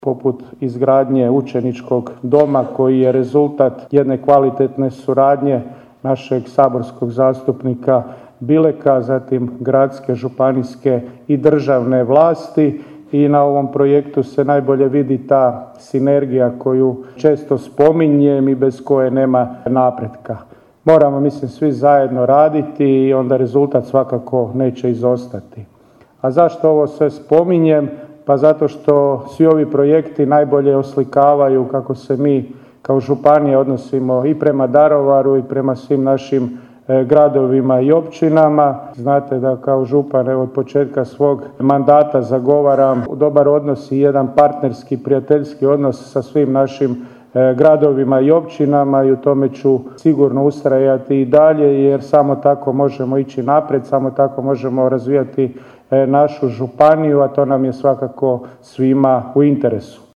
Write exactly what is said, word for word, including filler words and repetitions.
poput izgradnje učeničkog doma koji je rezultat jedne kvalitetne suradnje našeg saborskog zastupnika Bileka, zatim gradske, županijske i državne vlasti. I na ovom projektu se najbolje vidi ta sinergija koju često spominjem i bez koje nema napretka. Moramo, mislim, svi zajedno raditi i onda rezultat svakako neće izostati. A zašto ovo sve spominjem? Pa zato što svi ovi projekti najbolje oslikavaju kako se mi kao županija odnosimo i prema Daruvaru i prema svim našim gradovima i općinama. Znate da kao župan od početka svog mandata zagovaram dobar odnos i jedan partnerski, prijateljski odnos sa svim našim gradovima i općinama i u tome ću sigurno ustrajati i dalje, jer samo tako možemo ići naprijed, samo tako možemo razvijati našu županiju, a to nam je svakako svima u interesu.